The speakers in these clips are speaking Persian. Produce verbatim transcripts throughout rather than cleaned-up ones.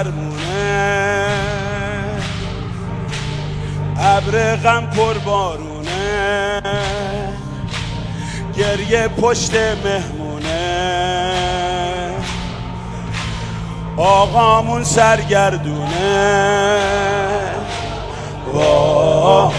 فرمونه، ابر غم پر بارونه، گریه پشت مهمونه، آقامون سرگردونه. واه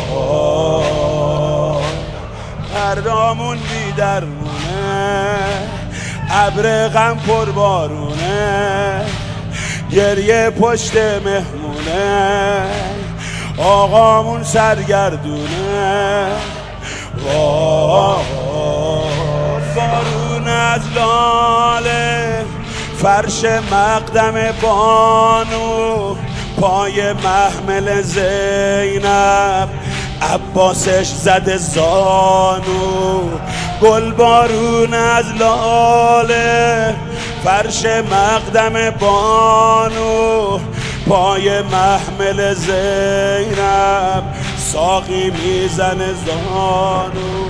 پردامون بی درمونه، ابر غم پر بارونه، گریه پشت مهمونه، آقامون سرگردونه. واه بارون از لاله، فرش مقدم بانو، پای محمل زینب، عباسش زده زانو. گل بارون از لاله، فرش مقدم بانو، پای محمل زینب، ساقی میزنه زانو.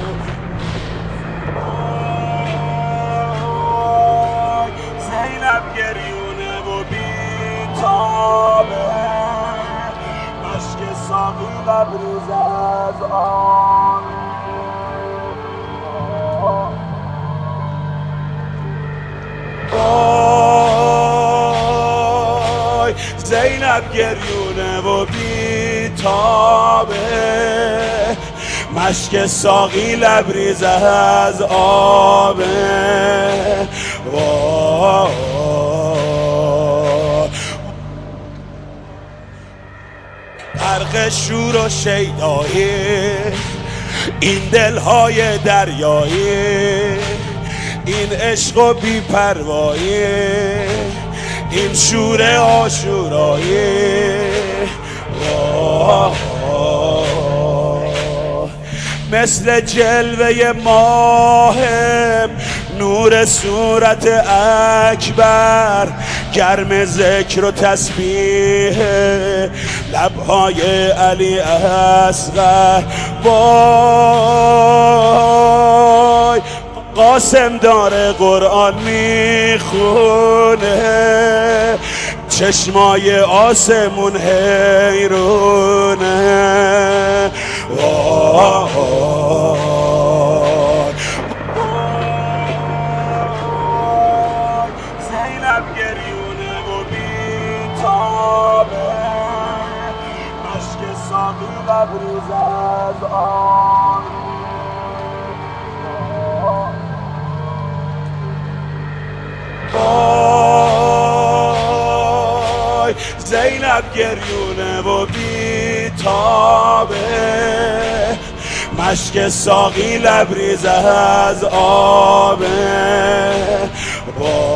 زینب گریونه و بیتابه، مشک ساقی لبریز از آن. وای زینب گریونه و بیتابه، مشک ساقی لبریز از آبه. وای غرق شور و شیدایی، این دلهای دریایی، این عشق و بی‌پروایی، این شور عاشورایی. مثل جلوه ماه نور صورت اکبر، گرم ذکر و تسبیح لبهای علی اصغر. وای قاسم داره قرآن میخونه، چشمای آسمون حیرونه. وای زینب گریونه و بیتابه، مشک ساقی لبریز از آن. وای زینب گریونه و بیتابه، مشک ساقی لبریز از آبه.